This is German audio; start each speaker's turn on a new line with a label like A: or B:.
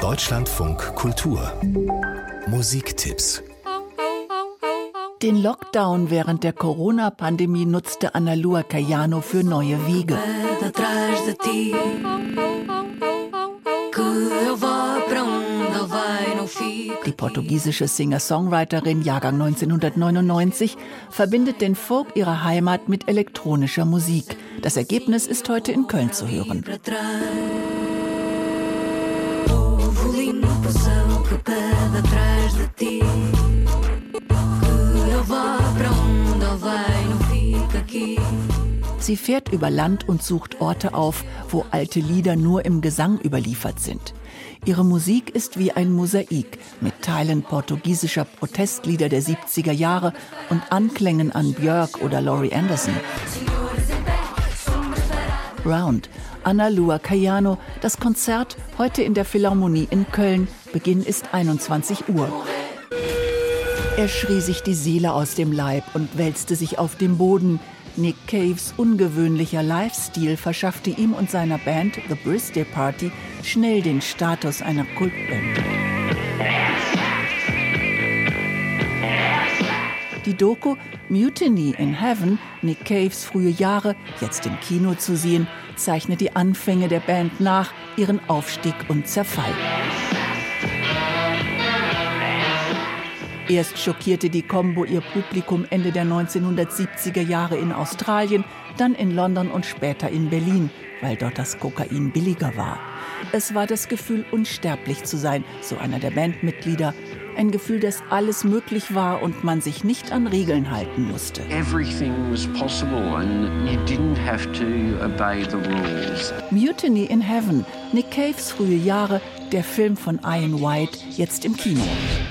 A: Deutschlandfunk Kultur Musiktipps.
B: Den Lockdown während der Corona-Pandemie nutzte Analua Caiano für neue Wege. Die portugiesische Singer-Songwriterin, Jahrgang 1999, verbindet den Folk ihrer Heimat mit elektronischer Musik. Das Ergebnis ist heute in Köln zu hören. Sie fährt über Land und sucht Orte auf, wo alte Lieder nur im Gesang überliefert sind. Ihre Musik ist wie ein Mosaik mit Teilen portugiesischer Protestlieder der 70er Jahre und Anklängen an Björk oder Laurie Anderson. Round, Analua Caiano, das Konzert heute in der Philharmonie in Köln. Beginn ist 21 Uhr. Er schrie sich die Seele aus dem Leib und wälzte sich auf dem Boden. Nick Caves ungewöhnlicher Livestil verschaffte ihm und seiner Band The Birthday Party schnell den Status einer Kultband. Die Doku Mutiny in Heaven, Nick Caves frühe Jahre, jetzt im Kino zu sehen, zeichnet die Anfänge der Band nach, ihren Aufstieg und Zerfall. Erst schockierte die Combo ihr Publikum Ende der 1970er Jahre in Australien, dann in London und später in Berlin, weil dort das Kokain billiger war. Es war das Gefühl, unsterblich zu sein, so einer der Bandmitglieder. Ein Gefühl, dass alles möglich war und man sich nicht an Regeln halten musste.
C: Everything was possible and you didn't have to obey the rules.
B: Mutiny in Heaven, Nick Caves frühe Jahre, der Film von Ian White, jetzt im Kino.